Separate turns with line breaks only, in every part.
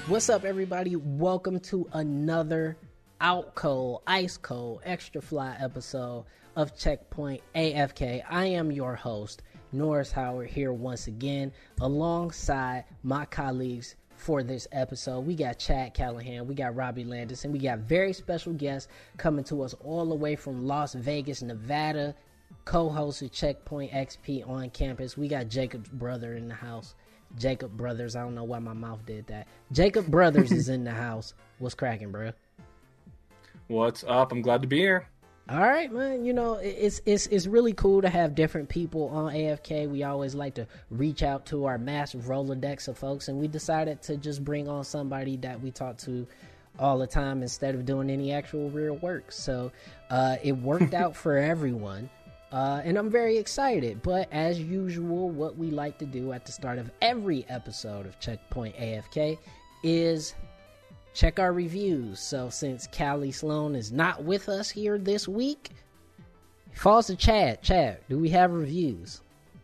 What's up, everybody? Welcome to another out cold, ice cold, extra fly episode of Checkpoint AFK. I am your host, Norris Howard, here once again alongside my colleagues for this episode. We got Chad Callahan, we got Robbie Landis, and we got very special guests coming to us all the way from Las Vegas, Nevada, co-host of Checkpoint XP on campus. We got Jacob's brother in the house. Jacob Brothers. I don't know why my mouth did that. Jacob Brothers is in the house. What's cracking, bro?
What's up? I'm glad to be here.
All right, man. You know, it's really cool to have different people on AFK. We always like to reach out to our massive Rolodex of folks, and we decided to just bring on somebody that we talk to all the time instead of doing any actual real work. So it worked out for everyone. And I'm very excited, but as usual, what we like to do at the start of every episode of Checkpoint AFK is check our reviews. So since Callie Sloan is not with us here this week, it falls to Chad. Chad, do we have reviews?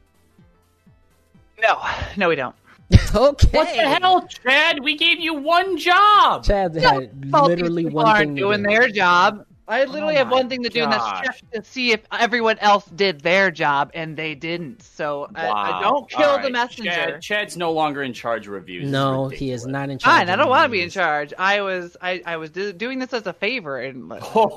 No, we don't.
Okay.
What the hell, Chad? We gave you one job.
Chad had literally one thing to
doing
do.
their job. I literally have one thing to do, and that's check to see if everyone else did their job, and they didn't. So I don't kill the messenger.
Chad's no longer in charge of reviews.
No, he is not in charge.
Fine, I don't want to be in charge. I was doing this as a favor, and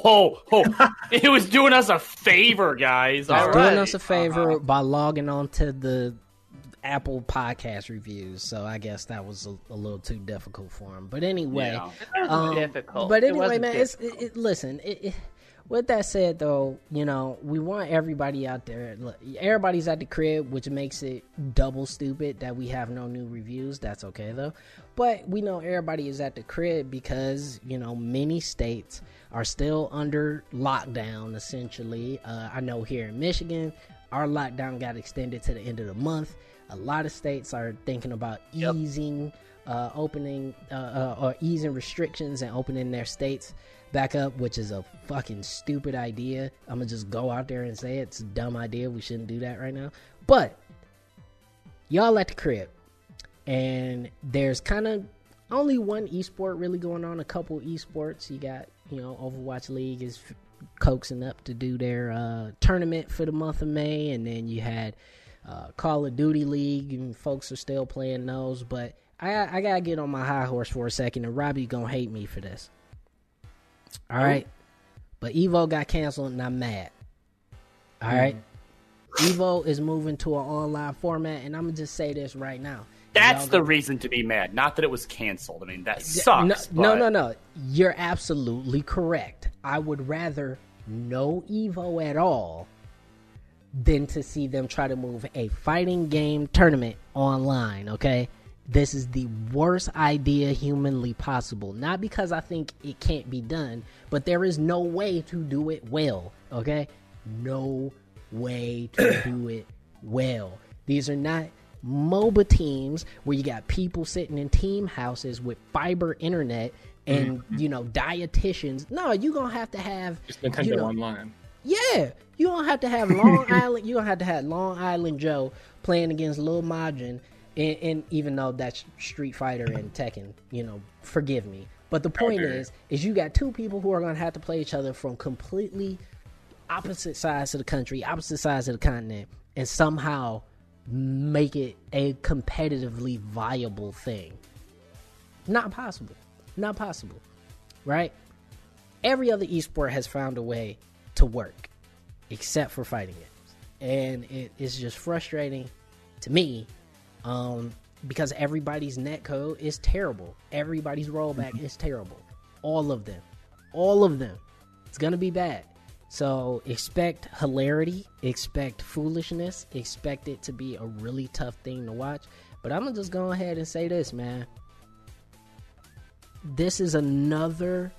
It was doing us a favor, guys.
It's doing us a favor by logging on to the Apple podcast reviews, so I guess that was a little too difficult for him. But anyway,
difficult.
But anyway, man, listen. With that said, though, you know, we want everybody out there. Look, everybody's at the crib, which makes it double stupid that we have no new reviews. That's okay though. But we know everybody is at the crib because, you know, many states are still under lockdown. Essentially, I know here in Michigan, our lockdown got extended to the end of the month. A lot of states are thinking about easing, opening, or easing restrictions and opening their states back up, which is a fucking stupid idea. I'm gonna just go out there and say it's a dumb idea. We shouldn't do that right now. But y'all at the crib, and there's kind of only one esport really going on. A couple esports. You got, you know, Overwatch League is coaxing up to do their tournament for the month of May, and then you had Call of Duty League, and folks are still playing those. But I gotta get on my high horse for a second, and Robbie gonna hate me for this. All right, but Evo got canceled, and I'm mad. All right, Evo is moving to an online format, and I'm gonna just say this right now.
That's the reason to be mad, not that it was canceled. I mean, that sucks.
No. You're absolutely correct. I would rather no Evo at all than to see them try to move a fighting game tournament online, okay? This is the worst idea humanly possible. Not because I think it can't be done, but there is no way to do it well, okay? No way to do it well. These are not MOBA teams where you got people sitting in team houses with fiber internet and, you know, dietitians. No, you're going to have...
It's Nintendo Online.
Yeah, you don't have to have Long Island. You don't have to have Long Island Joe playing against Lil Majin, and even though that's Street Fighter and Tekken, you know, forgive me. But the point is you got two people who are going to have to play each other from completely opposite sides of the country, opposite sides of the continent, and somehow make it a competitively viable thing. Not possible. Not possible. Right? Every other esport has found a way to work, except for fighting games, and it is just frustrating to me, because everybody's netcode is terrible. Everybody's rollback is terrible. All of them. It's gonna be bad. So expect hilarity, expect foolishness, expect it to be a really tough thing to watch. But I'm gonna just go ahead and say this, man. This is another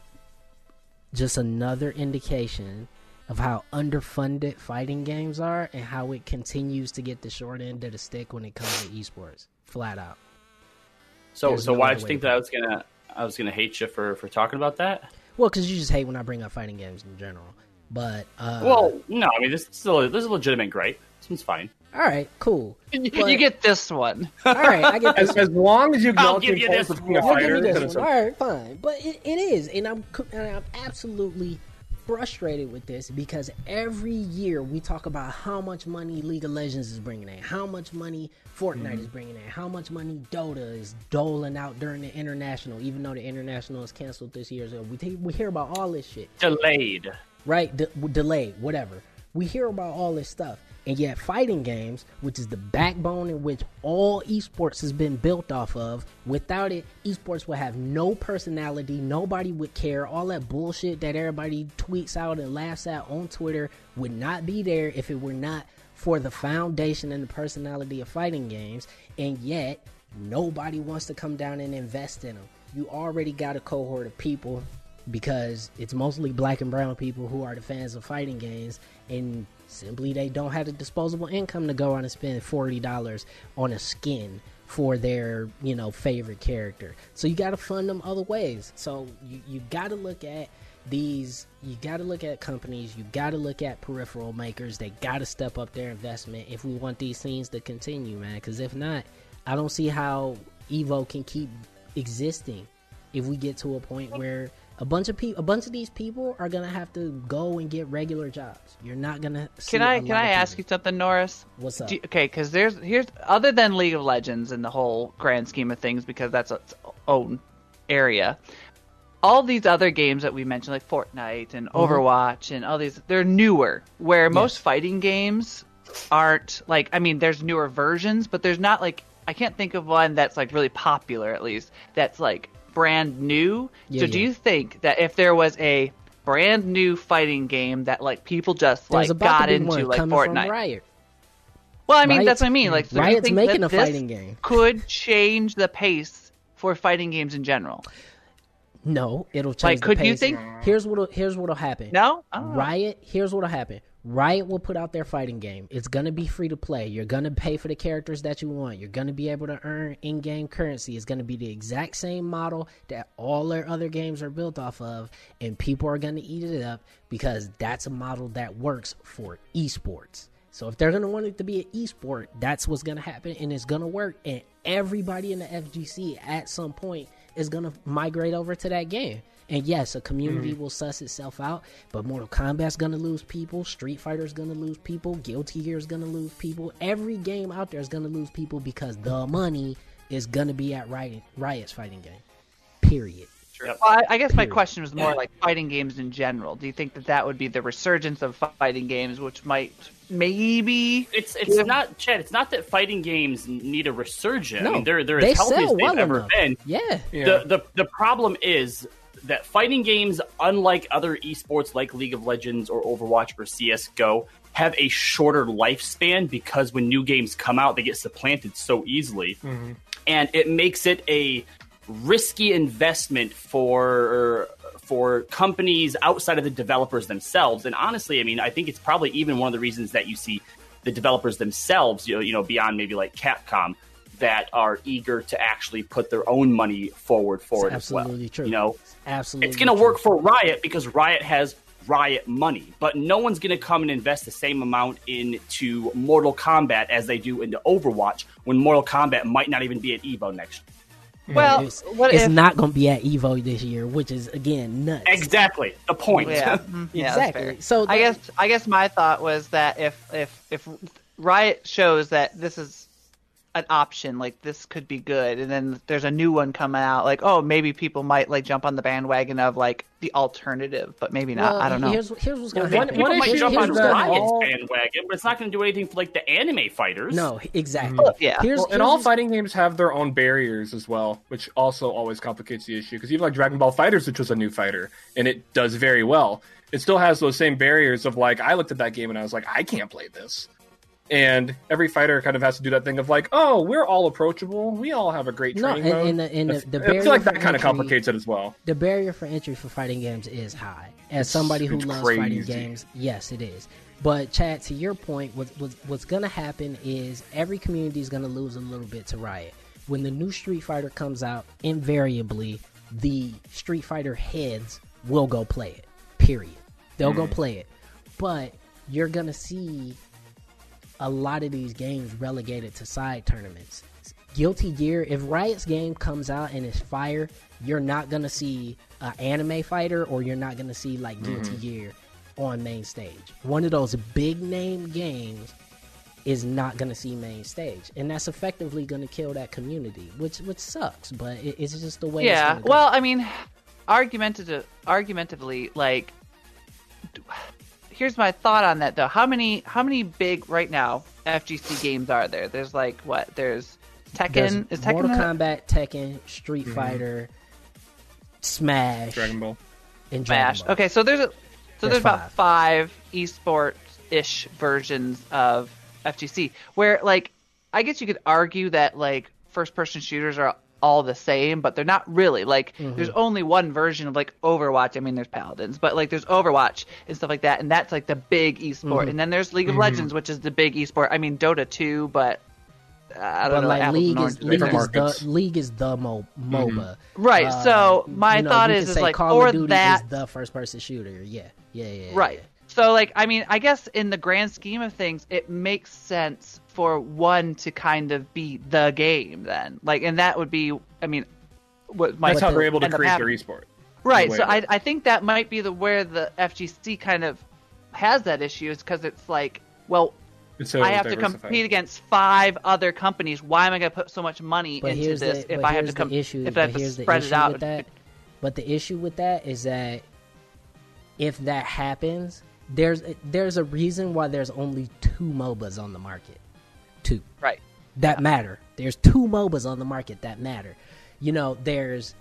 indication of how underfunded fighting games are and how it continues to get the short end of the stick when it comes to esports. Flat out.
So why did you think that I was gonna hate you for talking about that?
Well, because you just hate when I bring up fighting games in general. But
well, no, I mean this is a legitimate gripe. This one's fine.
All right, cool.
You get this one.
All right, I get this.
As long as you
I'll
acknowledge
give you this
being a
one.
fighter,
Give me
then
this
it's
one.
okay.
All right, fine. But it is, and I'm absolutely frustrated with this because every year we talk about how much money League of Legends is bringing in, how much money Fortnite is bringing in, how much money Dota is doling out during the international, even though the international is canceled this year. So we hear about all this shit.
Delayed.
Right? Delayed, whatever. We hear about all this stuff. And yet fighting games, which is the backbone in which all esports has been built off of, without it, esports would have no personality, nobody would care, all that bullshit that everybody tweets out and laughs at on Twitter would not be there if it were not for the foundation and the personality of fighting games. And yet, nobody wants to come down and invest in them. You already got a cohort of people, because it's mostly black and brown people who are the fans of fighting games, and simply they don't have the disposable income to go out and spend $40 on a skin for their, favorite character. So you got to fund them other ways. So you got to look at these, you got to look at companies, you got to look at peripheral makers. They got to step up their investment if we want these scenes to continue, man. Because if not, I don't see how Evo can keep existing if we get to a point where a bunch of these people are gonna have to go and get regular jobs. You're not gonna.
Can I ask you something, Norris?
What's up?
Okay, because here's other than League of Legends in the whole grand scheme of things, because that's its own area. All these other games that we mentioned, like Fortnite and Overwatch and all these, they're newer. Where most fighting games aren't like. I mean, there's newer versions, but there's not like, I can't think of one that's like really popular, at least, that's like brand new. Do you think that if there was a brand new fighting game that like people just like got into, like Fortnite?
Riot.
Well, I mean, that's what I mean. Like, so
Riot's making a
this
fighting game.
Could change the pace for fighting games in general.
No, it'll change the pace.
Could you think?
Here's what'll happen.
No,
Riot. Here's what'll happen. Riot will put out their fighting game. It's going to be free to play. You're going to pay for the characters that you want. You're going to be able to earn in-game currency. It's going to be the exact same model that all their other games are built off of, and people are going to eat it up because that's a model that works for esports. So if they're going to want it to be an esport, that's what's going to happen, and it's going to work, and everybody in the FGC at some point is going to migrate over to that game. And yes, a community will suss itself out, but Mortal Kombat's going to lose people, Street Fighter's going to lose people, Guilty Gear's going to lose people. Every game out there is going to lose people because the money is going to be at Riot's fighting game. Period.
Well, I guess my question was more like fighting games in general. Do you think that would be the resurgence of fighting games, which might maybe...
It's not, Chad, it's not that fighting games need a resurgence.
No,
I mean, they're as healthy as they've ever been.
Yeah.
The problem is that fighting games, unlike other esports like League of Legends or Overwatch or CSGO, have a shorter lifespan because when new games come out, they get supplanted so easily. And it makes it a risky investment for companies outside of the developers themselves. And honestly, I mean, I think it's probably even one of the reasons that you see the developers themselves, beyond maybe like Capcom, that are eager to actually put their own money forward for it as well.
Absolutely true. Absolutely,
it's going to work for Riot because Riot has Riot money, but no one's going to come and invest the same amount into Mortal Kombat as they do into Overwatch when Mortal Kombat might not even be at EVO next year.
Well,
it's not going to be at EVO this year, which is again nuts.
Exactly the point.
Yeah,
exactly. So
I guess my thought was that if Riot shows that this is an option, like this could be good, and then there's a new one coming out, like, oh, maybe people might like jump on the bandwagon of like the alternative, but maybe not. I don't know.
Here's what's going to happen.
People might jump on Riot's bandwagon, but it's not going to do anything for like the anime fighters.
No, exactly.
And all fighting games have their own barriers as well, which also always complicates the issue. Because even like Dragon Ball FighterZ, which was a new fighter, and it does very well, it still has those same barriers of like, I looked at that game and I was like, I can't play this. And every fighter kind of has to do that thing of like, oh, we're all approachable. We all have a great training mode. I feel like that kind of complicates it as well.
The barrier for entry for fighting games is high. As somebody who loves fighting games, yes, it is. But Chad, to your point, what's going to happen is every community is going to lose a little bit to Riot. When the new Street Fighter comes out, invariably, the Street Fighter heads will go play it. Period. They'll go play it. But you're going to see a lot of these games relegated to side tournaments. Guilty Gear, if Riot's game comes out and it's fire, you're not going to see an anime fighter, or you're not going to see like Guilty Gear on main stage. One of those big name games is not going to see main stage, and that's effectively going to kill that community, which sucks, but it's just the way it's gonna go.
Well, I mean, argumentatively, like, here's my thought on that though. How many big right now FGC games are there? There's like what? There's Tekken. Is Tekken
Mortal Kombat, Tekken, Street Fighter, Smash,
Dragon Ball,
and Dragon Ball.
Okay, so there's
There's
about 5 esports-ish versions of FGC, where, like, I guess you could argue that, like, first-person shooters are all the same, but they're not really. Like, there's only one version of, like, Overwatch. I mean, there's Paladins, but, like, there's Overwatch and stuff like that, and that's, like, the big esport. And then there's League of Legends, which is the big esport. I mean, Dota 2, but I don't know.
Like, League is the MOBA.
Right, so my thought is like,
Call
for
of Duty
that...
is the first-person shooter. Yeah.
Right.
Yeah.
So, like, I mean, I guess in the grand scheme of things, it makes sense for one to kind of be the game then. Like, and that would be, I mean, what might
that's how they're able to create their esport.
Right. So I think that might be where the FGC kind of has that issue, is because it's like, well, I have to compete against 5 other companies. Why am I going to put so much money into this if I have to spread it out?
But the issue with that is that if that happens, there's a reason why there's only 2 MOBAs on the market. 2.
Right.
That matter. There's 2 MOBAs on the market that matter. You know, there's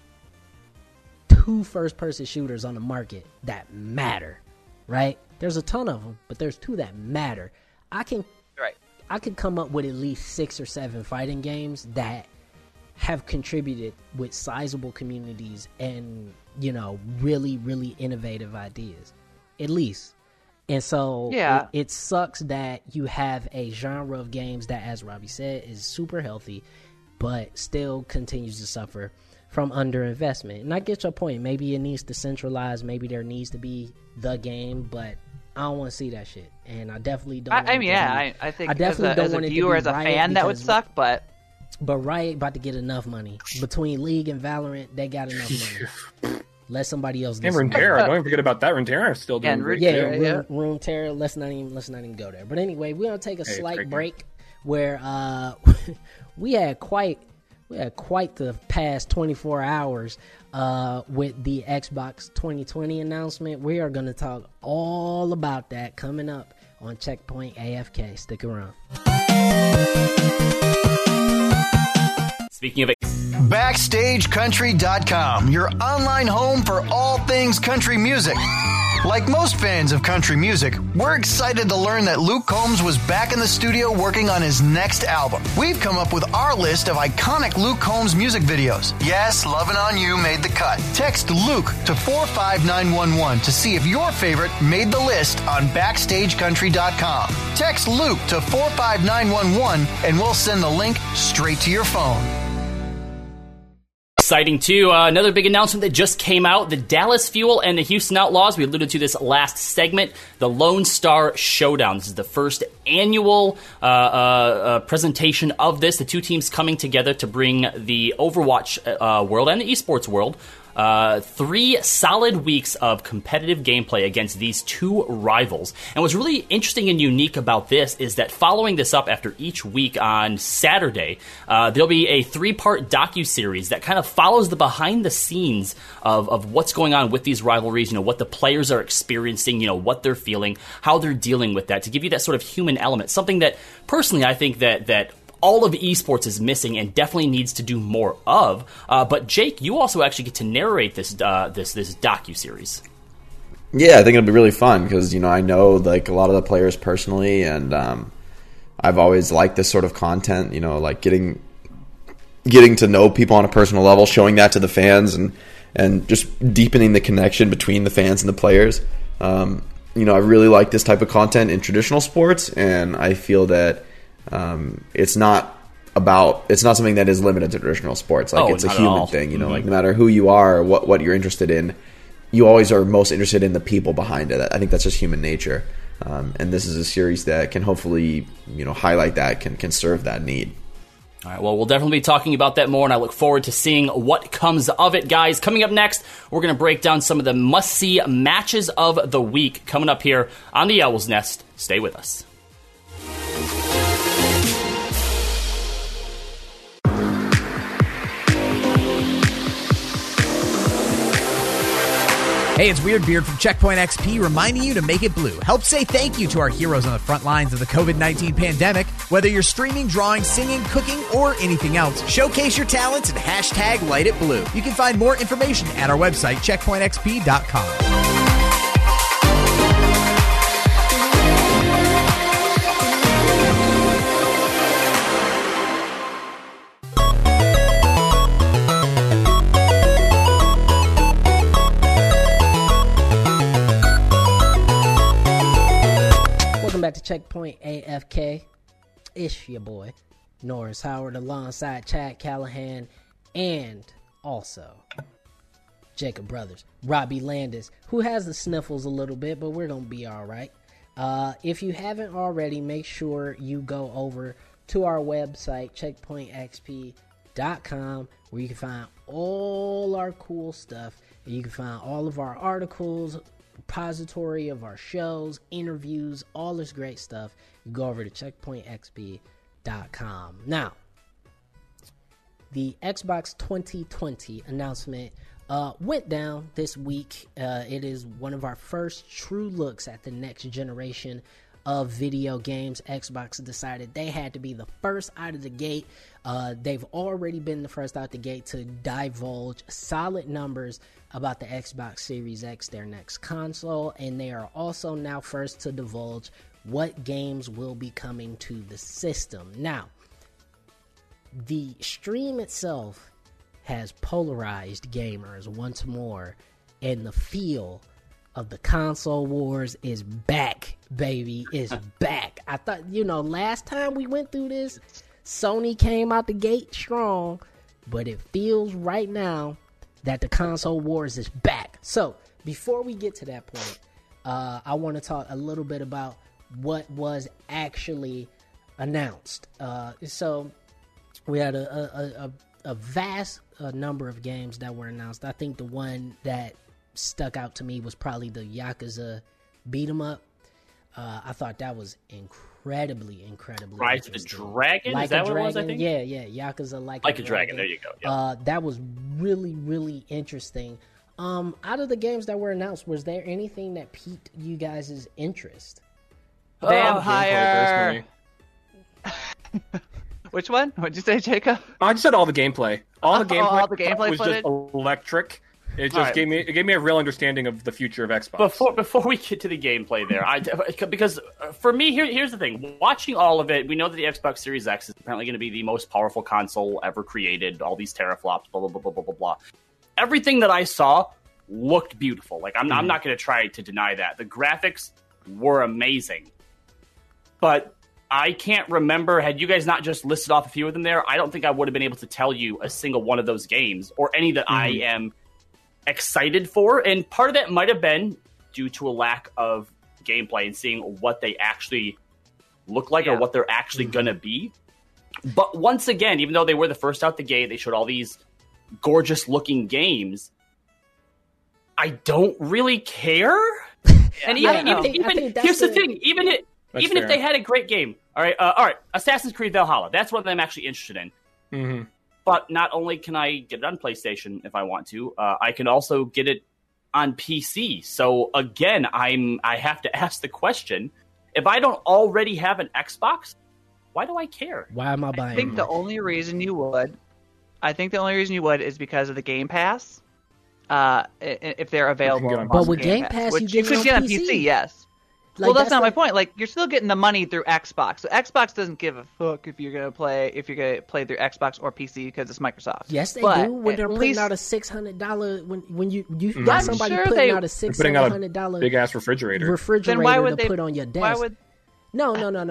2 first-person shooters on the market that matter, right? There's a ton of them, but there's 2 that matter. I can come up with at least 6 or 7 fighting games that have contributed with sizable communities and, you know, really, really innovative ideas. At least. And so it sucks that you have a genre of games that, as Robbie said, is super healthy, but still continues to suffer from underinvestment. And I get your point. Maybe it needs to centralize. Maybe there needs to be the game, but I don't want to see that shit. And I definitely don't.
I think as a viewer, as a fan, that would suck, but
Riot about to get enough money. Between League and Valorant, they got enough money. Let somebody else.
And Runeterra, don't even forget about that. Runeterra is still doing great.
Runeterra. Let's not even go there. But anyway, we're gonna take a slight break where we had quite the past 24 hours with the Xbox 2020 announcement. We are gonna talk all about that coming up on Checkpoint AFK. Stick around.
Speaking of it,
BackstageCountry.com, your online home for all things country music. Like most fans of country music, we're excited to learn that Luke Combs was back in the studio working on his next album. We've come up with our list of iconic Luke Combs music videos. Yes, Lovin' On You made the cut. Text Luke to 45911 to see if your favorite made the list on BackstageCountry.com. Text Luke to 45911 and we'll send the link straight to your phone.
Exciting too. Another big announcement that just came out: the Dallas Fuel and the Houston Outlaws. We alluded to this last segment. The Lone Star Showdown. This is the first annual presentation of this. The 2 teams coming together to bring the Overwatch world and the esports world 3 solid weeks of competitive gameplay against these 2 rivals. And what's really interesting and unique about this is that following this up after each week on Saturday, there'll be a 3-part docuseries that kind of follows the behind the scenes of what's going on with these rivalries, you know, what the players are experiencing, you know, what they're feeling, how they're dealing with that, to give you that sort of human element, something that personally I think that all of esports is missing and definitely needs to do more of. But Jake, you also actually get to narrate this docuseries.
Yeah, I think it'll be really fun because, you know, I know like a lot of the players personally, and I've always liked this sort of content. You know, like getting to know people on a personal level, showing that to the fans, and just deepening the connection between the fans and the players. You know, I really like this type of content in traditional sports, and I feel that it's not something that is limited to traditional sports. Like, it's a human thing, you know, like no matter who you are or what you're interested in, you always are most interested in the people behind it. I think that's just human nature. And this is a series that can hopefully, highlight that, can serve that need.
All right, well, we'll definitely be talking about that more, and I look forward to seeing what comes of it, guys. Coming up next, we're going to break down some of the must-see matches of the week coming up here on the Owl's Nest. Stay with us.
Hey, it's Weird Beard from Checkpoint XP reminding you to make it blue. Help say thank you to our heroes on the front lines of the COVID-19 pandemic. Whether you're streaming, drawing, singing, cooking, or anything else, showcase your talents and hashtag Light It Blue. You can find more information at our website, checkpointxp.com.
Back to Checkpoint AFK. It's your boy Norris Howard alongside Chad Callahan and also Jacob Brothers, Robbie Landis, who has the sniffles a little bit, but we're gonna be all right. If you haven't already, make sure you go over to our website checkpointxp.com, where you can find all our cool stuff, and you can find all of our articles, repository of our shows, interviews, all this great stuff. You go over to checkpointxp.com. Now, the Xbox 2020 announcement went down this week. It is one of our first true looks at the next generation of video games. Xbox decided they had to be the first out of the gate. They've already been the first out the gate to divulge solid numbers about the Xbox Series X, their next console, and they are also now first to divulge what games will be coming to the system. Now, the stream itself has polarized gamers once more, and the feel of the console wars is back, baby, is back. I thought, last time we went through this, Sony came out the gate strong, but it feels right now that the console wars is back. So, before we get to that point, I want to talk a little bit about what was actually announced. So, we had a vast number of games that were announced. I think the one that stuck out to me was probably the Yakuza beat 'em up. I thought that was incredibly
Rise of the Dragon?
Like
Is that
a
what
Dragon?
it was, I think?
Yeah, Yakuza Like
a Dragon. There you go. Yep.
That was really, really interesting. Out of the games that were announced, was there anything that piqued you guys' interest?
Vampire.
Gameplay,
Which one? What'd you say, Jacob?
I just said all the gameplay. All the gameplay
gameplay
was just electric. It just gave me a real understanding of the future of Xbox.
Before we get to the gameplay there, because for me, here's the thing. Watching all of it, we know that the Xbox Series X is apparently going to be the most powerful console ever created, all these teraflops, blah, blah, blah, blah, blah, blah, blah. Everything that I saw looked beautiful. Like, I'm not going to try to deny that. The graphics were amazing. But I can't remember, had you guys not just listed off a few of them there, I don't think I would have been able to tell you a single one of those games, or any that I am excited for, and part of that might have been due to a lack of gameplay and seeing what they actually look like or what they're actually gonna be. But once again, even though they were the first out the gate, they showed all these gorgeous looking games, I don't really care. And even here's the thing, even if they had a great game, all right, Assassin's Creed Valhalla, that's what I'm actually interested in.
Mm-hmm.
But not only can I get it on PlayStation if I want to, I can also get it on PC. So again, I have to ask the question: if I don't already have an Xbox, why do I care?
Why am I buying?
I think the only reason you would is because of the Game Pass. If they're available,
but with Game Pass, you
could get on PC. Yes. Like, well, that's not my point. Like, you're still getting the money through Xbox. So Xbox doesn't give a fuck if you're gonna play through Xbox or PC because it's Microsoft.
Yes, they do. When they're putting out a $600 when you got somebody putting out a $600
big ass refrigerator
then why would they put on your desk? No,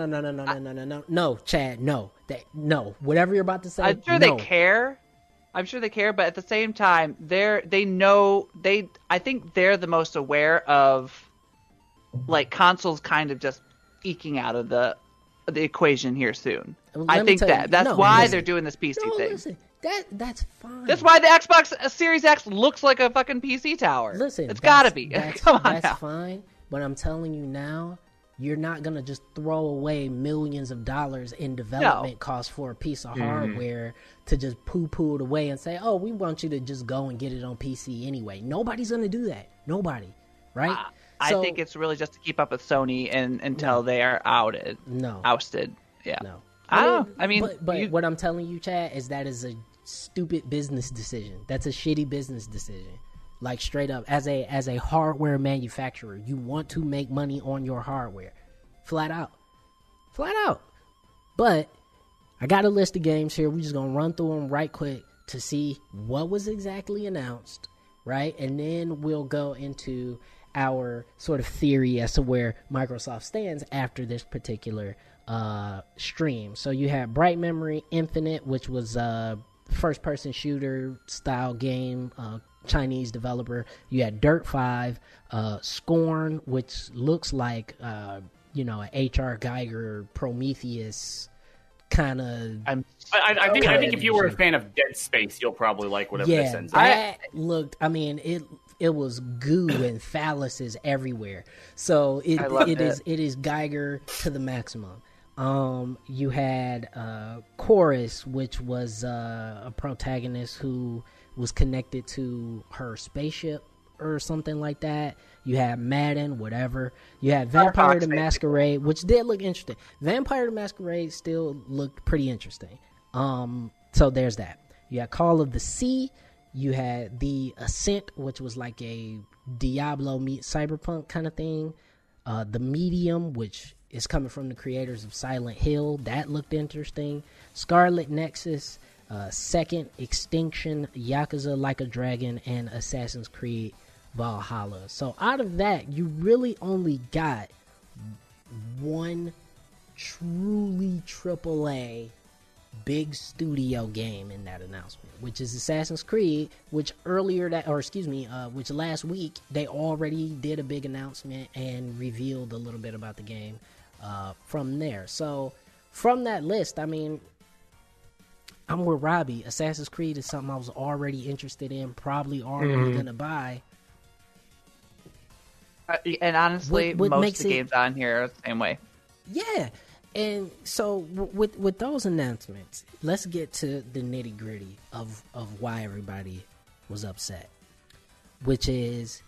Chad, no. No. Whatever you're about to say.
I'm sure they care. But at the same time, I think they're the most aware of like consoles kind of just eking out of the equation here soon.
Let
I
me
think
tell you-
that's
no,
why
listen.
they're doing this PC
No,
thing.
listen, that's fine.
That's why the Xbox Series X looks like a fucking PC tower.
Listen,
it's got to
that's-
be.
That's,
Come on
that's
now.
fine. But I'm telling you now, you're not gonna just throw away millions of dollars in development costs for a piece of hardware to just poo-poo it away and say, "Oh, we want you to just go and get it on PC anyway." Nobody's gonna do that. Nobody, right?
I
So-
think it's really just to keep up with Sony and until they are ousted.
No.
Yeah.
No.
I mean,
but
you-
what I'm telling you, Chad, is that is a stupid business decision. That's a shitty business decision. Like straight up, as a hardware manufacturer, you want to make money on your hardware, flat out. But I got a list of games here. We're just gonna run through them right quick to see what was exactly announced, right? And then we'll go into our sort of theory as to where Microsoft stands after this particular stream. So you have Bright Memory Infinite, which was a first-person shooter style game, Chinese developer. You had Dirt 5, Scorn, which looks like an H.R. Geiger Prometheus kind of.
I think if you were a fan of Dead Space, you'll probably like whatever this
Yeah,
ends up.
that looked. I mean, it was goo and phalluses everywhere. So it is Geiger to the maximum. You had Chorus, which was a protagonist who was connected to her spaceship or something like that. You had Madden, whatever. You had Vampire the Masquerade, which did look interesting. Vampire the Masquerade still looked pretty interesting. So there's that. You had Call of the Sea. You had The Ascent, which was like a Diablo meets Cyberpunk kind of thing. The Medium, which is coming from the creators of Silent Hill. That looked interesting. Scarlet Nexus, Second Extinction, Yakuza Like a Dragon, and Assassin's Creed Valhalla. So out of that, you really only got one truly AAA big studio game in that announcement, which is Assassin's Creed, which which last week they already did a big announcement and revealed a little bit about the game from there. So from that list, I mean, I'm with Robbie. Assassin's Creed is something I was already interested in, probably already gonna buy.
And honestly,
What
most
makes
of the
it-
games on here are the same way.
Yeah, and so with those announcements, let's get to the nitty gritty of why everybody was upset, which is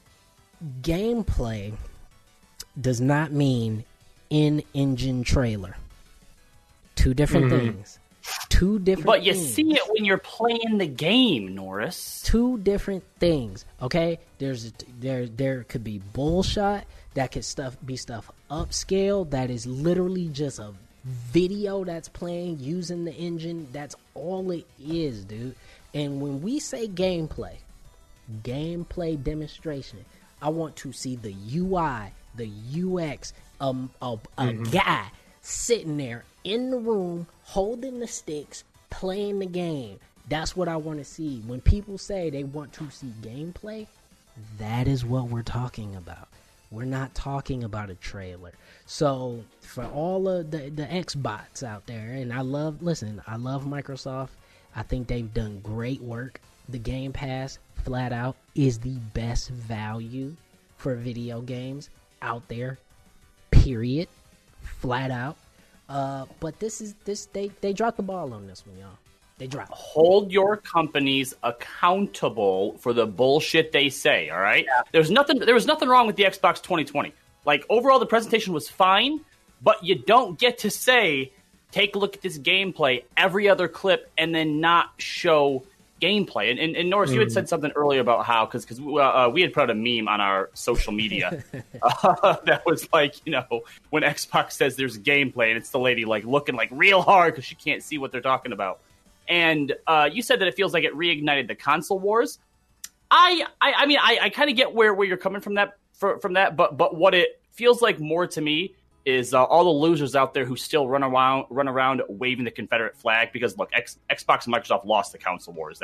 gameplay does not mean in-engine trailer. Two different things. Two different.
But you
things.
see it when you're playing the game, Norris.
Two different things. Okay, there could be bullshit. That could be stuff upscale. That is literally just a video that's playing using the engine. That's all it is, dude. And when we say gameplay demonstration, I want to see the UI, the UX, a guy sitting there in the room holding the sticks, playing the game. That's what I want to see. When people say they want to see gameplay, that is what we're talking about. We're not talking about a trailer. So for all of the Xbots out there, and I love Microsoft. I think they've done great work. The Game Pass, flat out, is the best value for video games out there. Period. Flat out. But they dropped the ball on this one, y'all. They dropped.
Hold your companies accountable for the bullshit they say, all right? Yeah. There was nothing wrong with the Xbox 2020. Like, overall, the presentation was fine, but you don't get to say, take a look at this gameplay, every other clip, and then not show gameplay. And Norris, you had said something earlier about how, because we had put out a meme on our social media that was like, when Xbox says there's gameplay, and it's the lady, like, looking, like, real hard because she can't see what they're talking about. And you said that it feels like it reignited the console wars. I mean, I kind of get where you're coming from that, but what it feels like more to me is all the losers out there who still run around waving the Confederate flag. Because look, Xbox and Microsoft lost the console wars. That's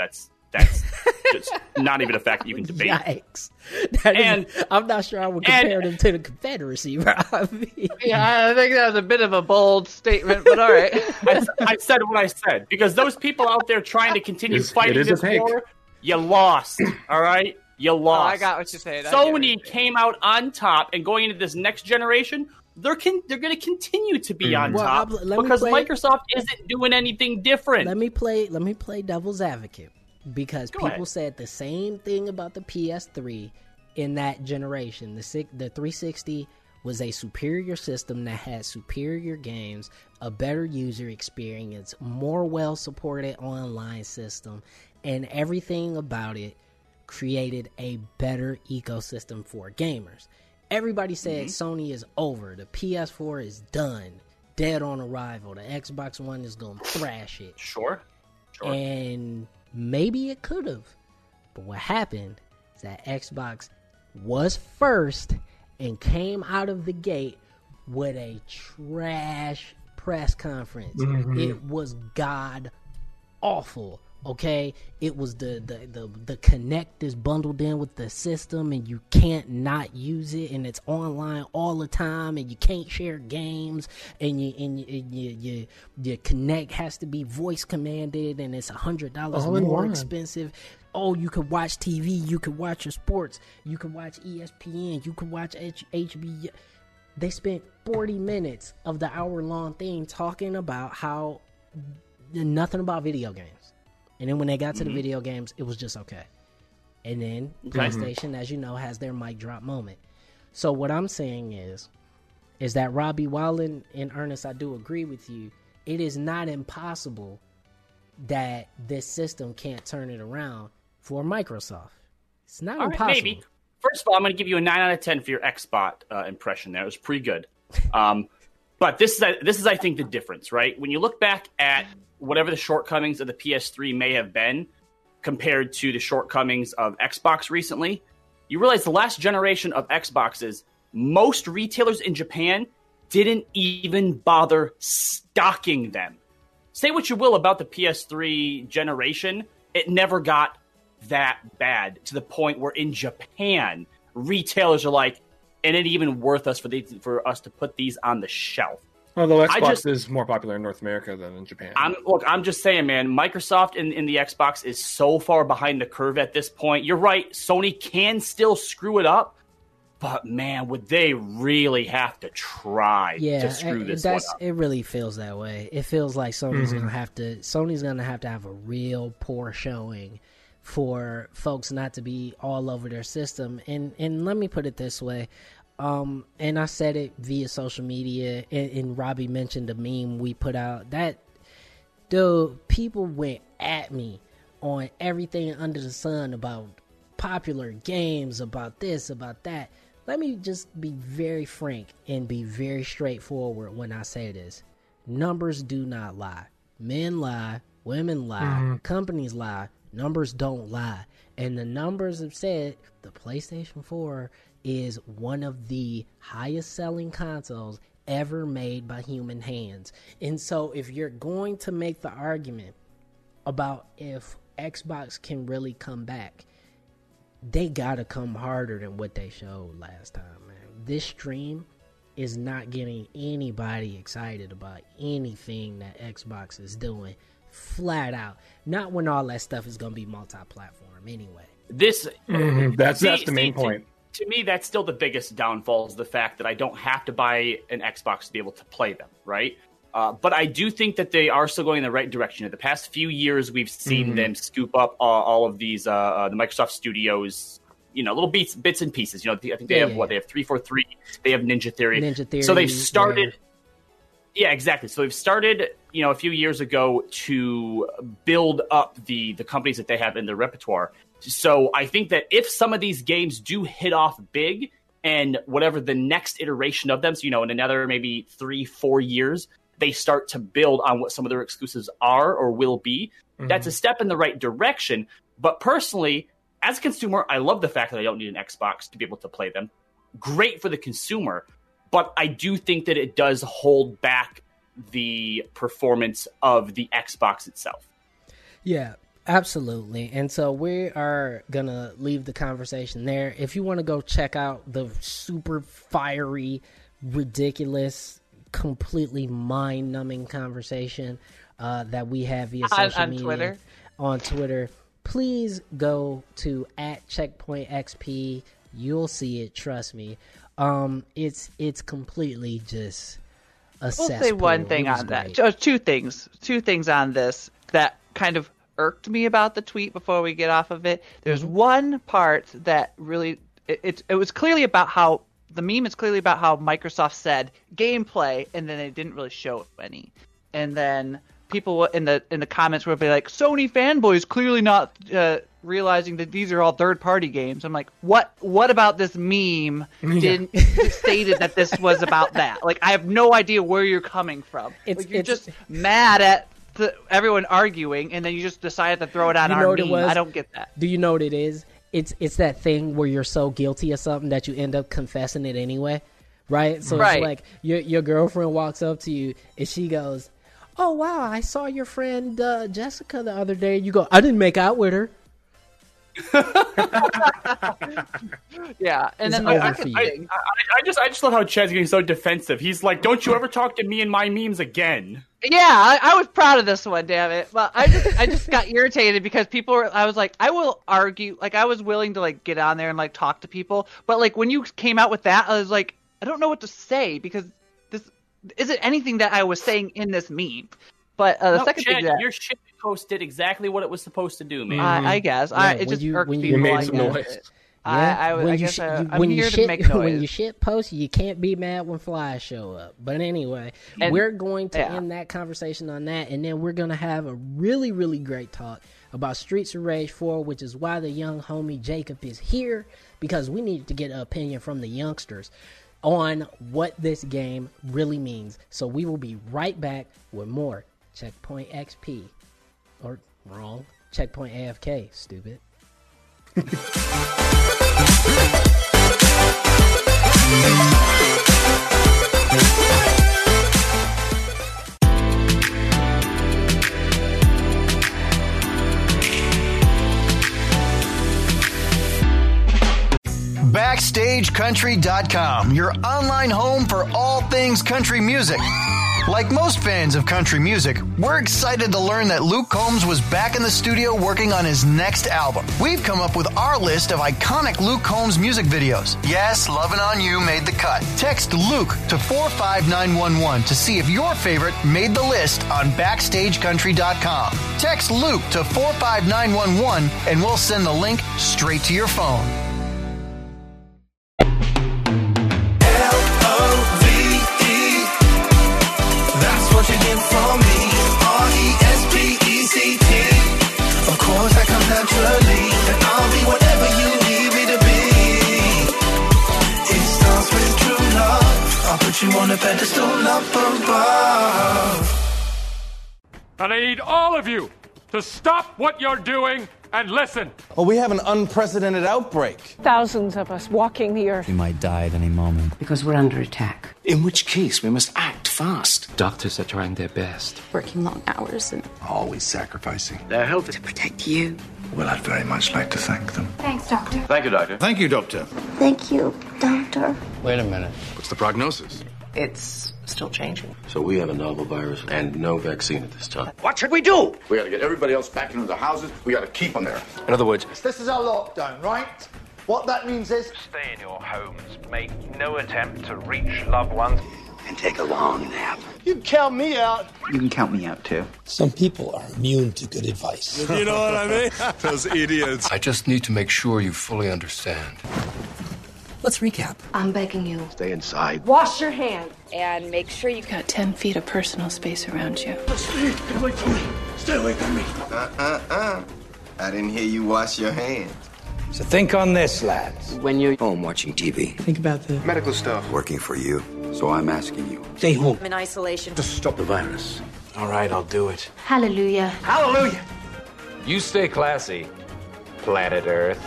That's just not even a fact you can debate.
Yikes!
And-
I'm not sure I would compare them to the Confederacy, Robbie.
Yeah, I think that was a bit of a bold statement, but all right.
I said what I said because those people out there trying to continue fighting
it is a
this
take.
war, you lost. All right, you lost.
I got what you're saying. I get what
Sony
you're saying.
came out on top, and going into this next generation, they're going to continue to be on
Well,
top
let me
because
play-
Microsoft isn't doing anything different.
Let me play devil's advocate because
Go
people
ahead.
said the same thing about the PS3 in that generation. The 360 was a superior system that had superior games, a better user experience, more well supported online system, and everything about it created a better ecosystem for gamers. Everybody said Sony is over. The PS4 is done. Dead on arrival. The Xbox One is going to thrash it.
Sure.
And maybe it could have. But what happened is that Xbox was first and came out of the gate with a trash press conference. It was god awful. Okay, it was the Kinect is bundled in with the system, and you can't not use it, and it's online all the time, and you can't share games, and your Kinect has to be voice commanded, and it's $100 more expensive. Oh, you could watch TV, you could watch your sports, you could watch ESPN, you could watch HBO. They spent 40 minutes of the hour-long thing talking about how nothing about video games. And then when they got to the video games, it was just okay. And then PlayStation, as you know, has their mic drop moment. So what I'm saying is that Robbie, while in earnest, I do agree with you. It is not impossible that this system can't turn it around for Microsoft. It's not
All right,
impossible.
maybe. First of all, I'm going to give you a 9 out of 10 for your Xbot impression there. It was pretty good. But this is, I think, the difference, right? When you look back at whatever the shortcomings of the PS3 may have been compared to the shortcomings of Xbox recently, you realize the last generation of Xboxes, most retailers in Japan didn't even bother stocking them. Say what you will about the PS3 generation, it never got that bad to the point where in Japan, retailers are like, it ain't even worth us for us to put these on the shelf.
Although Xbox is more popular in North America than in Japan.
I'm just saying, man, Microsoft in the Xbox is so far behind the curve at this point. You're right, Sony can still screw it up, but man, would they really have to try to screw this one up?
It really feels that way. It feels like Sony's gonna have to have a real poor showing for folks not to be all over their system. And let me put it this way. And I said it via social media, and Robbie mentioned the meme we put out. That, dude, people went at me on everything under the sun about popular games, about this, about that. Let me just be very frank and be very straightforward when I say this. Numbers do not lie. Men lie, women lie, companies lie, numbers don't lie. And the numbers have said the PlayStation 4 is one of the highest selling consoles ever made by human hands. And so if you're going to make the argument about if Xbox can really come back, they gotta come harder than what they showed last time, man. This stream is not getting anybody excited about anything that Xbox is doing, flat out. Not when all that stuff is gonna be multi-platform anyway.
That's
the main point.
To me, that's still the biggest downfall is the fact that I don't have to buy an Xbox to be able to play them, right? But I do think that they are still going in the right direction. In the past few years, we've seen them scoop up all of these the Microsoft Studios, little bits and pieces. I think they have They have 343. They have Ninja Theory. So they've started. Yeah, exactly. So they've started, a few years ago to build up the companies that they have in their repertoire. So I think that if some of these games do hit off big and whatever the next iteration of them, so, in another maybe 3-4 years, they start to build on what some of their exclusives are or will be, that's a step in the right direction. But personally, as a consumer, I love the fact that I don't need an Xbox to be able to play them. Great for the consumer, but I do think that it does hold back the performance of the Xbox itself.
Yeah. Absolutely. And so we are going to leave the conversation there. If you want to go check out the super fiery, ridiculous, completely mind-numbing conversation that we have via social media on Twitter, please go to @CheckpointXP. You'll see it, trust me. It's completely just a cesspool.
We'll say one thing on that. Two things on this that kind of irked me about the tweet before we get off of it. There's one part that really it was clearly about how the meme is clearly about how Microsoft said gameplay and then they didn't really show any. And then people in the comments will be like, Sony fanboys clearly not realizing that these are all third-party games. I'm like, what about this meme didn't stated that this was about that? Like, I have no idea where you're coming from. You're just mad at everyone arguing, and then you just decided to throw it on our meme. I don't get that.
Do you know what it is? It's that thing where you're so guilty of something that you end up confessing it anyway, right? So it's like your girlfriend walks up to you, and she goes, oh, wow, I saw your friend Jessica the other day. You go, I didn't make out with her.
Yeah, and then
I just love how Chad's getting so defensive. He's like, "Don't you ever talk to me and my memes again?"
Yeah, I was proud of this one, damn it. But I just got irritated because people were. I was like, I will argue. Like, I was willing to like get on there and like talk to people, but like when you came out with that, I was like, I don't know what to say because this isn't anything that I was saying in this meme. But the second
Chad,
thing
your shit post did exactly what it was supposed to do, man.
I guess it just irked people.
You made
like
some noise.
I guess I'm here to make noise.
When you shit post, you can't be mad when flies show up. But anyway, we're going to end that conversation on that, and then we're going to have a really, really great talk about Streets of Rage 4, which is why the young homie Jacob is here, because we need to get an opinion from the youngsters on what this game really means. So we will be right back with more Checkpoint XP. Or wrong. Checkpoint AFK, stupid.
BackstageCountry.com, your online home for all things country music. Like most fans of country music, we're excited to learn that Luke Combs was back in the studio working on his next album. We've come up with our list of iconic Luke Combs music videos. Yes, Lovin' On You made the cut. Text Luke to 45911 to see if your favorite made the list on BackstageCountry.com. Text Luke to 45911 and we'll send the link straight to your phone.
What you get from me, RESPECT. Of course I come naturally, and I'll be whatever you need me to be. It starts with true love. I'll put you on a pedestal up above.
And I need all of you to stop what you're doing and listen.
Oh, we have an unprecedented outbreak.
Thousands of us walking the earth.
We might die at any moment.
Because we're under attack.
In which case, we must act fast.
Doctors are trying their best.
Working long hours and
always sacrificing
their health to protect you.
Well, I'd very much like to thank them.
Thanks, Doctor.
Thank you, Doctor. Thank you, Doctor.
Thank you, Doctor.
Wait a minute.
What's the prognosis?
It's still changing.
So we have a novel virus and no vaccine at this time.
What should we do?
We got to get everybody else back into the houses. We got to keep them there.
In other words,
this is our lockdown, right? What that means is
stay in your homes, make no attempt to reach loved ones,
and take a long nap. You can count me out.
You can count me out too.
Some people are immune to good advice.
You know what I mean?
Those idiots. I just need to make sure you fully understand.
Let's recap.
I'm begging you.
Stay inside.
Wash your hands.
And make sure you got 10 feet of personal space around you.
Get away from me. Stay away from me.
I didn't hear you wash your hands.
So think on this, lads.
When you're home watching TV.
Think about the
medical stuff. Working for you. So I'm asking you.
Stay home.
I'm in isolation.
Just stop the virus.
All right, I'll do it.
Hallelujah.
Hallelujah.
You stay classy, planet Earth.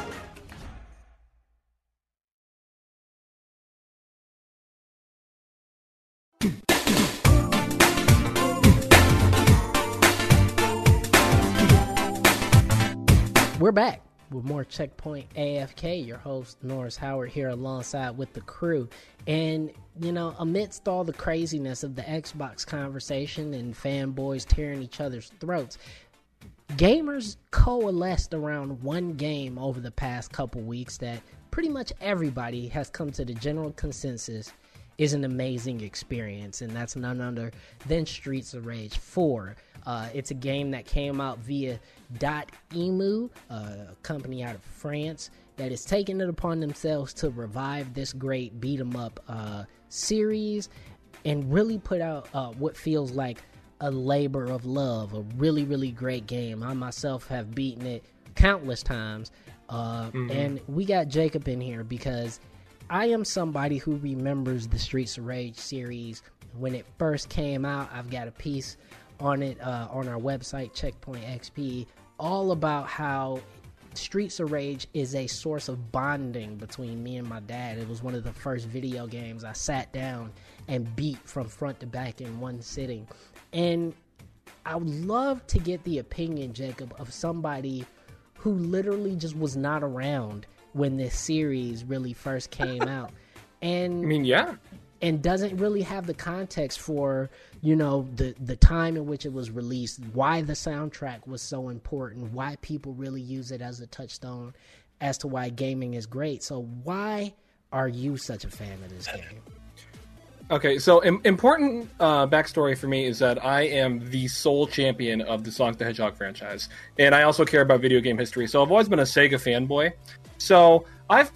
We're back with more Checkpoint AFK. Your host, Norris Howard, here alongside with the crew. And, you know, amidst all the craziness of the Xbox conversation and fanboys tearing each other's throats, gamers coalesced around one game over the past couple weeks that pretty much everybody has come to the general consensus is an amazing experience, and that's none other than Streets of Rage 4. It's a game that came out via Dotemu, a company out of France that is taking it upon themselves to revive this great beat-em-up series and really put out what feels like a labor of love, a really, really great game. I myself have beaten it countless times, and we got Jacob in here because I am somebody who remembers the Streets of Rage series when it first came out. I've got a piece on it on our website, Checkpoint XP, all about how Streets of Rage is a source of bonding between me and my dad. It was one of the first video games I sat down and beat from front to back in one sitting. And I would love to get the opinion, Jacob, of somebody who literally just was not around when this series really first came out. And
I mean, yeah.
And doesn't really have the context for, you know, the time in which it was released, why the soundtrack was so important, why people really use it as a touchstone as to why gaming is great. So why are you such a fan of this game?
Okay, so important backstory for me is that I am the sole champion of the Sonic the Hedgehog franchise. And I also care about video game history, so I've always been a Sega fanboy. So I've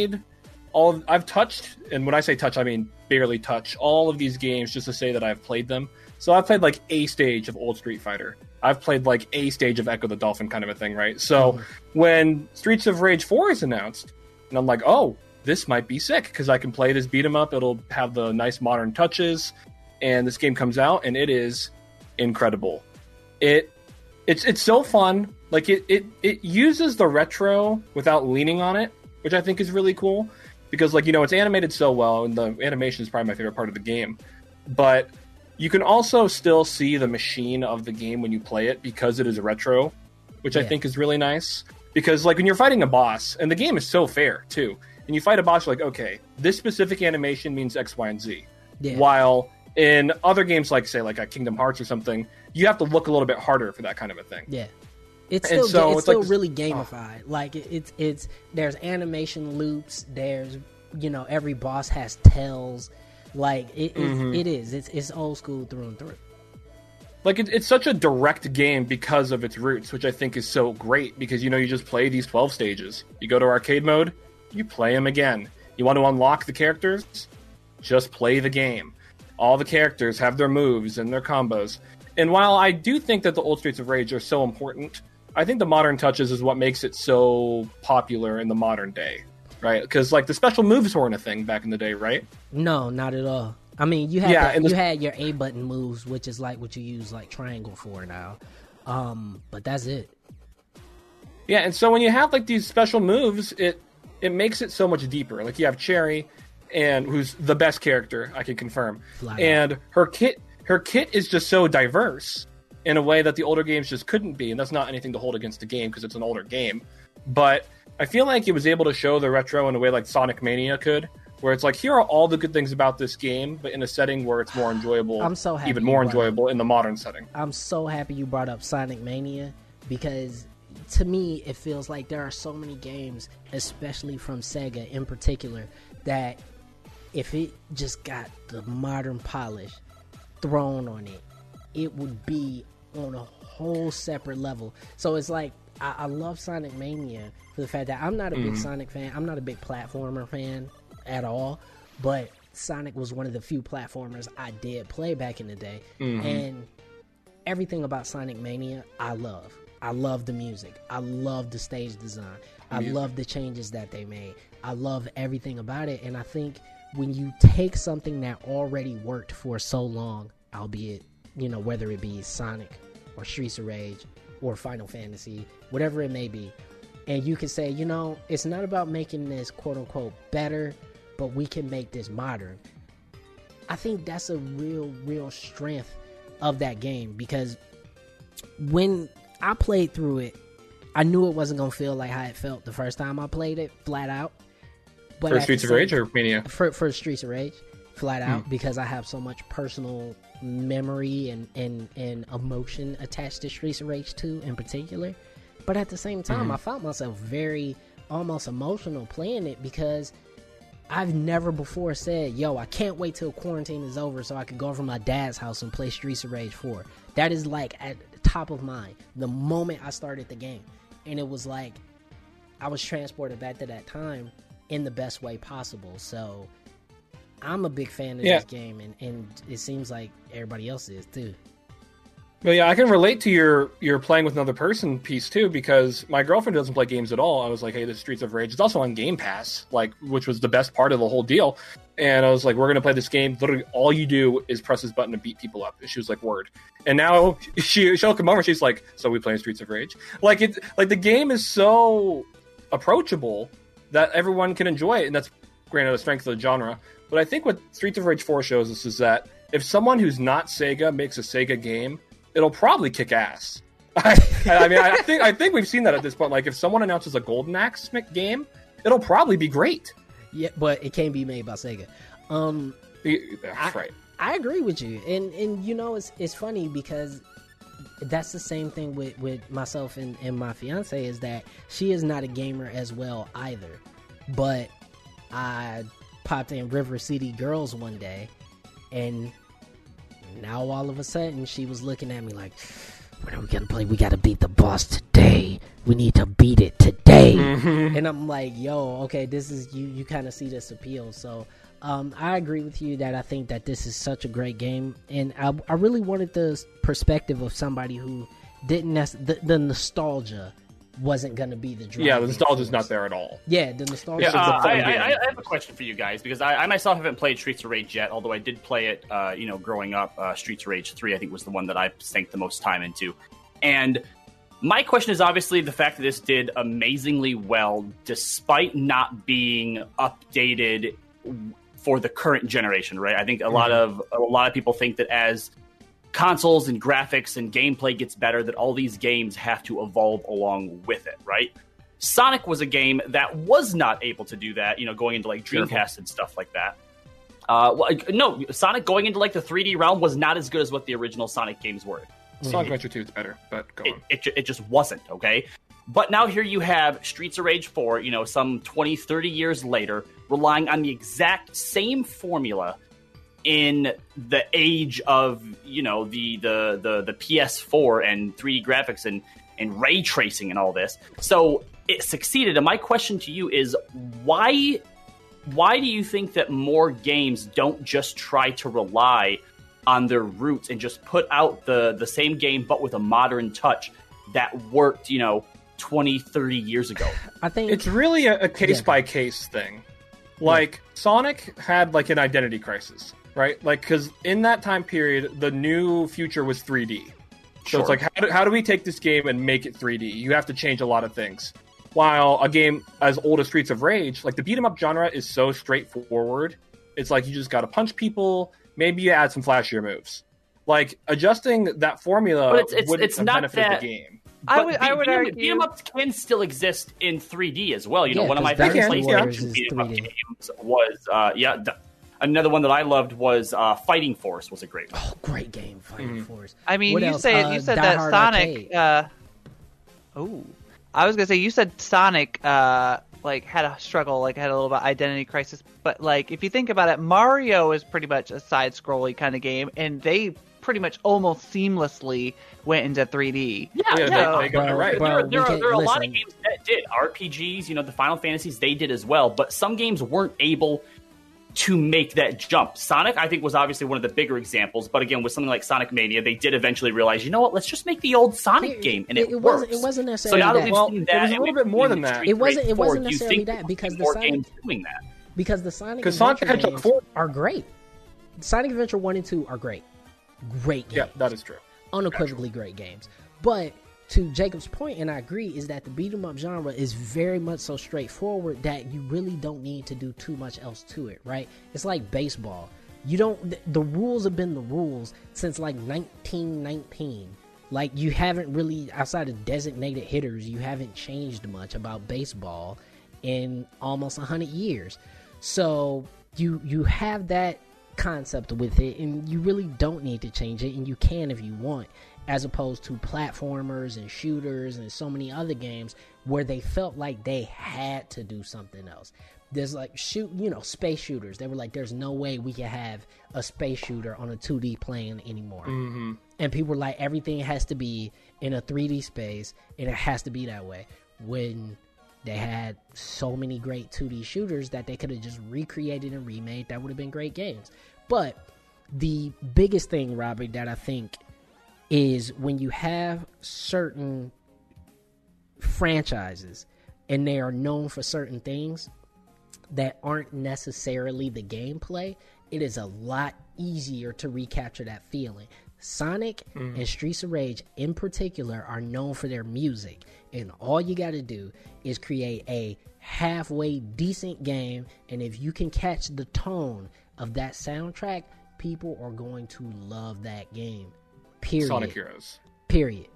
touched, and when I say touch, I mean barely touch, all of these games just to say that I've played them. So I've played like a stage of old Street Fighter. I've played like a stage of Echo the Dolphin kind of a thing, right? So when Streets of Rage 4 is announced, and I'm like, oh, this might be sick because I can play this beat 'em up. It'll have the nice modern touches, and this game comes out, and it is incredible. It's so fun. Like it uses the retro without leaning on it, which I think is really cool because, like, you know, it's animated so well, and the animation is probably my favorite part of the game. But you can also still see the machine of the game when you play it because it is retro, which I think is really nice. Because, like, when you're fighting a boss, and the game is so fair too, and you fight a boss, you're like, okay, this specific animation means X, Y, and Z. Yeah. While in other games, like, say, like a Kingdom Hearts or something, you have to look a little bit harder for that kind of a thing.
Yeah. It's still really gamified. Like, it's there's animation loops, there's, you know, every boss has tells. Like, it's old school through and through.
Like, it's such a direct game because of its roots, which I think is so great because, you know, you just play these 12 stages. You go to arcade mode, you play them again. You want to unlock the characters? Just play the game. All the characters have their moves and their combos. And while I do think that the old Streets of Rage are so important, I think the modern touches is what makes it so popular in the modern day, right? Because, like, the special moves weren't a thing back in the day, right?
No, not at all. I mean, you had you had your A button moves, which is like what you use like triangle for now. But that's it.
Yeah, and so when you have like these special moves, it makes it so much deeper. Like, you have Cherry, and who's the best character, I can confirm. And her kit is just so diverse in a way that the older games just couldn't be, and that's not anything to hold against the game because it's an older game. But I feel like it was able to show the retro in a way like Sonic Mania could, where it's like, here are all the good things about this game, but in a setting where it's more enjoyable.
I'm so happy,
even more enjoyable in the modern setting.
I'm so happy you brought up Sonic Mania because to me it feels like there are so many games, especially from Sega in particular, that if it just got the modern polish thrown on it, it would be on a whole separate level. So it's like, I love Sonic Mania for the fact that I'm not a big Sonic fan. I'm not a big platformer fan at all, but Sonic was one of the few platformers I did play back in the day. And everything about Sonic Mania I love. I love the music. I love the stage design. I love the changes that they made. I love everything about it. And I think when you take something that already worked for so long, albeit, you know, whether it be Sonic or Streets of Rage or Final Fantasy, whatever it may be, and you can say, you know, it's not about making this quote unquote better, but we can make this modern. I think that's a real strength of that game, because when I played through it, I knew it wasn't gonna feel like how it felt the first time I played it, flat out. But
for Streets of Rage or Mania?
For Streets of Rage, flat out, because I have so much personal memory and emotion attached to Streets of Rage 2 in particular. But at the same time, I found myself very almost emotional playing it because I've never before said, yo, I can't wait till quarantine is over so I can go over to my dad's house and play Streets of Rage 4. That is like at the top of mind the moment I started the game. And it was like I was transported back to that time in the best way possible. So I'm a big fan of this game, and it seems like everybody else is too.
Well, yeah, I can relate to your playing with another person piece too, because my girlfriend doesn't play games at all. I was like, hey, this is Streets of Rage. It's also on Game Pass, like, which was the best part of the whole deal. And I was like, we're gonna play this game. Literally, all you do is press this button to beat people up. And she was like, word. And now she'll come over. She's like, so we playing Streets of Rage? Like the game is so approachable that everyone can enjoy it, and that's granted the strength of the genre. But I think what Streets of Rage 4 shows us is that if someone who's not Sega makes a Sega game, it'll probably kick ass. I mean, I think we've seen that at this point. Like, if someone announces a Golden Axe game, it'll probably be great.
Yeah, but it can't be made by Sega.
That's right.
I agree with you, and you know, it's funny because that's the same thing with myself and my fiance, is that she is not a gamer as well either. But I popped in River City Girls one day, and now all of a sudden she was looking at me like, when are we gonna play? We gotta beat the boss today. We need to beat it today. And I'm like, yo, okay, this is you kind of see this appeal. So I agree with you that I think that this is such a great game, and I really wanted the perspective of somebody who didn't the nostalgia wasn't going to be the driving
the nostalgia's
force.
not there at all.
Yeah, the nostalgia.
I have a question for you guys, because I myself haven't played Streets of Rage yet, although I did play it, growing up. Streets of Rage 3, I think, was the one that I sank the most time into. And my question is obviously the fact that this did amazingly well, despite not being updated for the current generation, right? I think a lot of people think that as consoles and graphics and gameplay gets better, that all these games have to evolve along with it, right? Sonic was a game that was not able to do that, going into like Dreamcast and stuff like that. No, Sonic going into like the 3D realm was not as good as what the original Sonic games were.
Sonic Adventure 2 is better, but go on.
It just wasn't, okay? But now here you have Streets of Rage 4, some 20, 30 years later, relying on the exact same formula in the age of, the PS4 and 3D graphics and ray tracing and all this. So it succeeded. And my question to you is, why do you think that more games don't just try to rely on their roots and just put out the same game but with a modern touch that worked, 20, 30 years ago?
I think it's really a case-by-case thing. Like, Sonic had, like, an identity crisis, right? Like, because in that time period, the new future was 3D. So it's like, how do we take this game and make it 3D? You have to change a lot of things. While a game as old as Streets of Rage, like, the beat-em-up genre is so straightforward. It's like, you just gotta punch people, maybe you add some flashier moves. Like, adjusting that formula wouldn't have benefited the game.
I would argue
beat-em ups can still exist in 3D as well. One of my favorite PlayStation beat-em-up games was another one that I loved was Fighting Force. Was a great one.
Oh, great game, Fighting Force.
I mean, you said that Sonic. I was gonna say you said Sonic had a struggle, had a little bit of identity crisis. But if you think about it, Mario is pretty much a side-scrolly kind of game, and they pretty much almost seamlessly went into 3D.
They got it right. There are a lot of games that did. RPGs, the Final Fantasies, they did as well. But some games weren't able to make that jump. Sonic, I think, was obviously one of the bigger examples. But again, with something like Sonic Mania, they did eventually realize, let's just make the old Sonic game, and it works.
It wasn't necessarily
so now
that.
We've seen that,
it was a little bit more than that.
It wasn't necessarily that because the Sonic
games doing that.
Because the Sonic Adventure games are great. Sonic Adventure 1 and 2 are great. Great games.
Yeah, that is true.
Unequivocally great games. But to Jacob's point, and I agree, is that the beat-em-up genre is very much so straightforward that you really don't need to do too much else to it, right? It's like baseball. The rules have been the rules since 1919. Like, you haven't really, outside of designated hitters, you haven't changed much about baseball in almost 100 years. So you have that concept with it, and you really don't need to change it, and you can if you want, as opposed to platformers and shooters and so many other games where they felt like they had to do something else. There's like space shooters. They were like, there's no way we can have a space shooter on a 2D plane anymore.
Mm-hmm.
And people were like, everything has to be in a 3D space, and it has to be that way. When they had so many great 2D shooters that they could have just recreated and remade, that would have been great games. But the biggest thing, Robert, that I think is when you have certain franchises and they are known for certain things that aren't necessarily the gameplay, it is a lot easier to recapture that feeling. Sonic and Streets of Rage in particular are known for their music, and all you got to do is create a halfway decent game, and if you can catch the tone of that soundtrack, people are going to love that game. Period.
Sonic Heroes.
Period.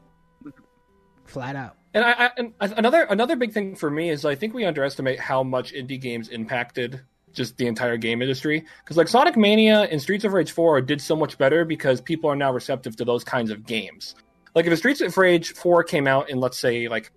Flat out.
And another big thing for me is I think we underestimate how much indie games impacted just the entire game industry. Because like Sonic Mania and Streets of Rage 4 did so much better because people are now receptive to those kinds of games. Like if a Streets of Rage 4 came out in, let's say, like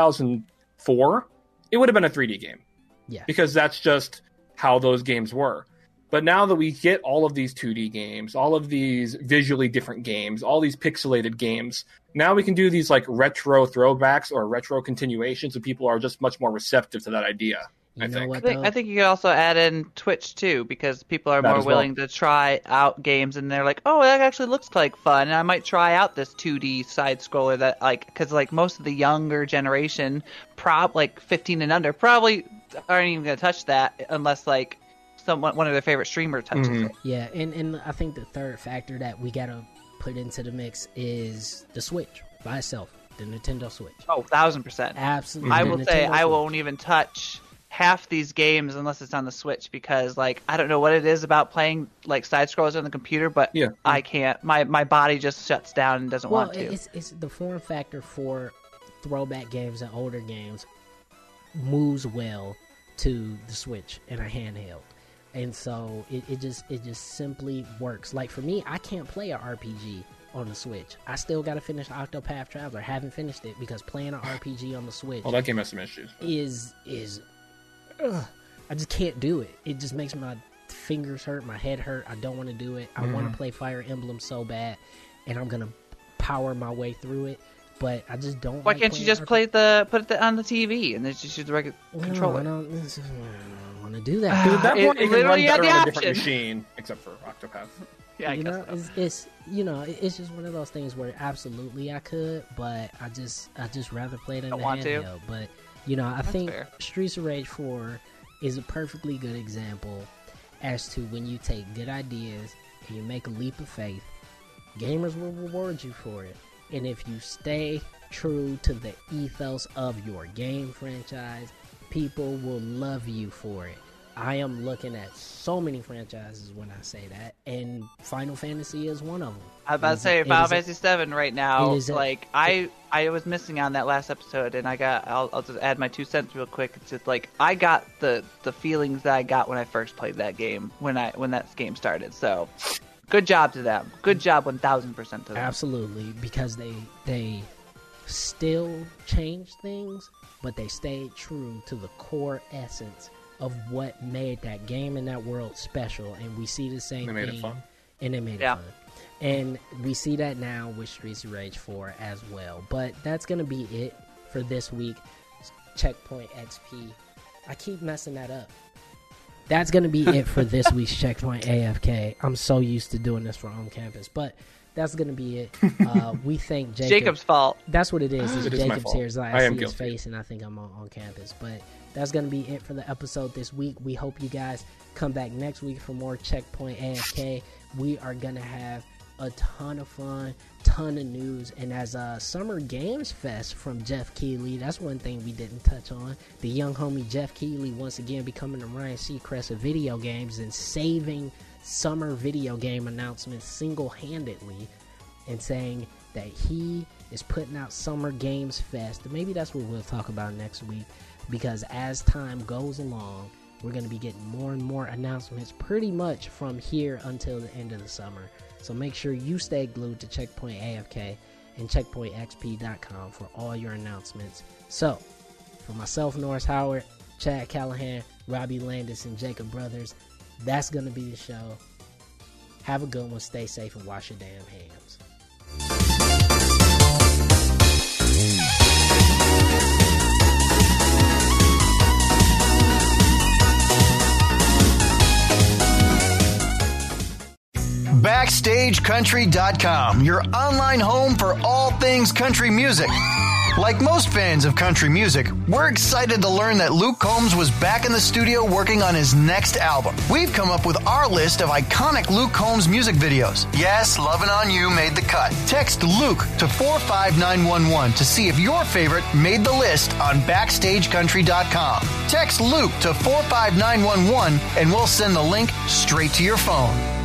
2004, it would have been a 3D game.
Yeah.
Because that's just how those games were. But now that we get all of these 2D games, all of these visually different games, all these pixelated games, now we can do these like retro throwbacks or retro continuations, and people are just much more receptive to that idea. I
think you could also add in Twitch too, because people are more willing to try out games, and they're like, "Oh, that actually looks like fun. And I might try out this 2D side scroller that because most of the younger generation, like 15 and under, probably aren't even gonna touch that unless like one of their favorite streamers touches it."
Yeah, and I think the third factor that we gotta put into the mix is the Switch by itself, the Nintendo Switch.
Oh, 1000%.
Absolutely.
I will say I won't even touch half these games unless it's on the Switch, because like I don't know what it is about playing like side scrollers on the computer, but I can't. My body just shuts down and doesn't want to.
It's the form factor for throwback games and older games moves well to the Switch and a handheld. And so it just simply works. Like for me, I can't play an RPG on the Switch. I still got to finish Octopath Traveler. Haven't finished it because playing an RPG on the Switch.
Well, that game has some issues.
I just can't do it. It just makes my fingers hurt, my head hurt. I don't want to do it. I want to play Fire Emblem so bad, and I'm gonna power my way through it. But I just don't.
Why can't you just put it on the TV and then just use the regular controller?
I don't want to do that.
Dude, that point, it can run better on a different
option.
machine, except for Octopath.
Yeah, I guess
it's just one of those things where absolutely I could, but I just rather play it in the handheld. But I think Streets of Rage 4 is a perfectly good example as to when you take good ideas and you make a leap of faith, gamers will reward you for it. And if you stay true to the ethos of your game franchise, people will love you for it. I am looking at so many franchises when I say that, and Final Fantasy is one of them.
I was about to say Final Fantasy 7 right now. Like I was missing on that last episode, and I'll just add my 2 cents real quick. It's just like I got the feelings that I got when I first played that game when that game started. So good job to them. Good job 1000% to them.
Absolutely, because they still changed things, but they stayed true to the core essence of what made that game and that world special. And we see the same thing.
They made it fun.
And they made it fun. And we see that now with Streets of Rage 4 as well. But that's going to be it for this week. Checkpoint XP. I keep messing that up. That's going to be it for this week's Checkpoint AFK. I'm so used to doing this for on campus. But that's going to be it. We thank Jacob.
Jacob's fault.
That's what it is. It's Jacob's here.
I
see his face and I think I'm on campus. But that's going to be it for the episode this week. We hope you guys come back next week for more Checkpoint AFK. We are going to have a ton of fun, ton of news. And as a Summer Games Fest from Jeff Keighley, that's one thing we didn't touch on. The young homie Jeff Keighley once again becoming the Ryan Seacrest of video games and saving summer video game announcements single-handedly and saying that he is putting out Summer Games Fest. Maybe that's what we'll talk about next week, because as time goes along, we're going to be getting more and more announcements pretty much from here until the end of the summer. So make sure you stay glued to Checkpoint AFK and checkpointxp.com for all your announcements. So, for myself, Norris Howard, Chad Callahan, Robbie Landis, and Jacob Brothers, that's going to be the show. Have a good one, stay safe, and wash your damn hands.
BackstageCountry.com, your online home for all things country music. Like most fans of country music, we're excited to learn that Luke Combs was back in the studio working on his next album. We've come up with our list of iconic Luke Combs music videos. Yes, Lovin' On You made the cut. Text Luke to 45911 to see if your favorite made the list on BackstageCountry.com. Text Luke to 45911 and we'll send the link straight to your phone.